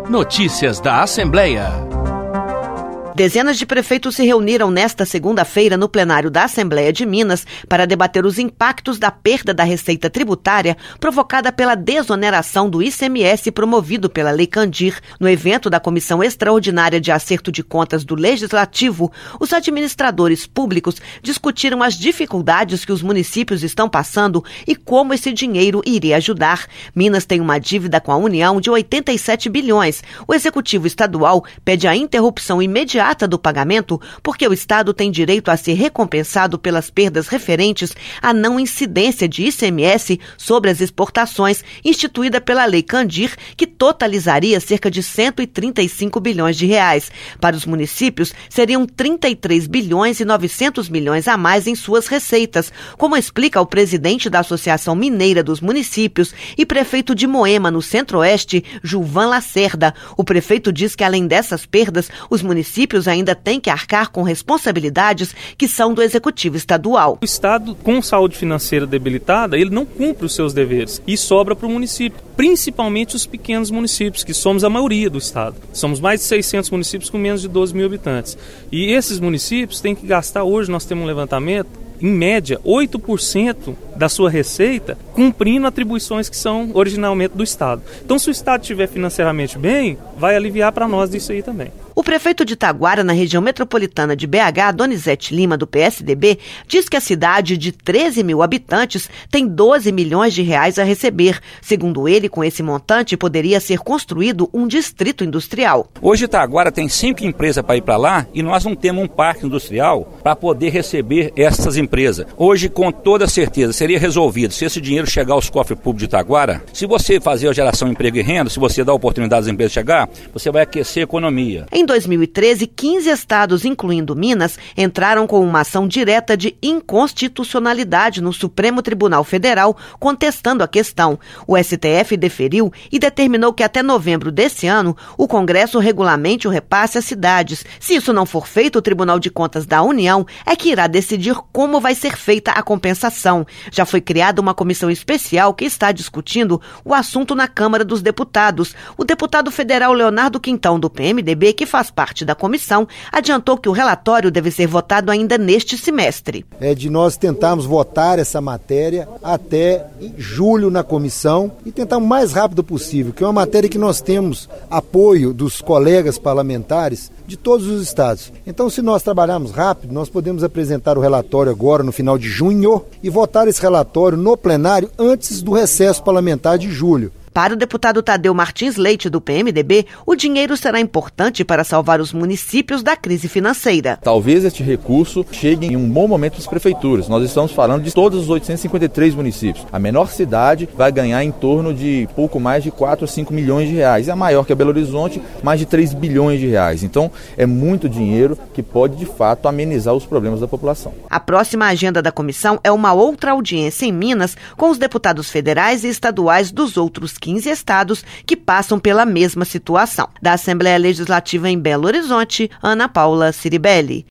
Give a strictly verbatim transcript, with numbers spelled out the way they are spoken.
Notícias da Assembleia. Dezenas de prefeitos se reuniram nesta segunda-feira no plenário da Assembleia de Minas para debater os impactos da perda da receita tributária provocada pela desoneração do I C M S promovido pela Lei Candir. No evento da Comissão Extraordinária de Acerto de Contas do Legislativo, os administradores públicos discutiram as dificuldades que os municípios estão passando e como esse dinheiro iria ajudar. Minas tem uma dívida com a União de oitenta e sete bilhões. O Executivo Estadual pede a interrupção imediata do pagamento, porque o Estado tem direito a ser recompensado pelas perdas referentes à não incidência de I C M S sobre as exportações, instituída pela Lei Candir, que totalizaria cerca de cento e trinta e cinco bilhões de reais. Para os municípios, seriam trinta e três bilhões e novecentos milhões a mais em suas receitas, como explica o presidente da Associação Mineira dos Municípios e prefeito de Moema, no Centro-Oeste, Gilvan Lacerda. O prefeito diz que, além dessas perdas, os municípios ainda têm que arcar com responsabilidades que são do Executivo Estadual. O Estado, com saúde financeira debilitada, ele não cumpre os seus deveres e sobra para o município, principalmente os pequenos municípios, que somos a maioria do Estado. Somos mais de seiscentos municípios com menos de doze mil habitantes. E esses municípios têm que gastar, hoje nós temos um levantamento, em média, oito por cento da sua receita cumprindo atribuições que são originalmente do Estado. Então, se o Estado estiver financeiramente bem, vai aliviar para nós disso aí também. O prefeito de Itaguara, na região metropolitana de B H, Donizete Lima, do P S D B, diz que a cidade de treze mil habitantes tem doze milhões de reais a receber. Segundo ele, com esse montante, poderia ser construído um distrito industrial. Hoje Itaguara tem cinco empresas para ir para lá e nós não temos um parque industrial para poder receber essas empresas. Hoje, com toda certeza, seria resolvido se esse dinheiro chegar aos cofres públicos de Itaguara. Se você fazer a geração de emprego e renda, se você dá a oportunidade das empresas chegar, você vai aquecer a economia. Em dois mil e treze, quinze estados, incluindo Minas, entraram com uma ação direta de inconstitucionalidade no Supremo Tribunal Federal, contestando a questão. O S T F deferiu e determinou que até novembro desse ano, o Congresso regulamente o repasse às cidades. Se isso não for feito, o Tribunal de Contas da União é que irá decidir como vai ser feita a compensação. Já foi criada uma comissão especial que está discutindo o assunto na Câmara dos Deputados. O deputado federal Leonardo Quintão, do P M D B, que faz parte da comissão, adiantou que o relatório deve ser votado ainda neste semestre. É de nós tentarmos votar essa matéria até julho na comissão e tentar o mais rápido possível, que é uma matéria que nós temos apoio dos colegas parlamentares de todos os estados. Então, se nós trabalharmos rápido, nós podemos apresentar o relatório agora no final de junho e votar esse relatório no plenário antes do recesso parlamentar de julho. Para o deputado Tadeu Martins Leite, do P M D B, o dinheiro será importante para salvar os municípios da crise financeira. Talvez este recurso chegue em um bom momento às prefeituras. Nós estamos falando de todos os oitocentos e cinquenta e três municípios. A menor cidade vai ganhar em torno de pouco mais de quatro a cinco milhões de reais. E a maior, que é Belo Horizonte, mais de três bilhões de reais. Então, é muito dinheiro que pode, de fato, amenizar os problemas da população. A próxima agenda da comissão é uma outra audiência em Minas com os deputados federais e estaduais dos outros quinze estados que passam pela mesma situação. Da Assembleia Legislativa em Belo Horizonte, Ana Paula Ciribelli.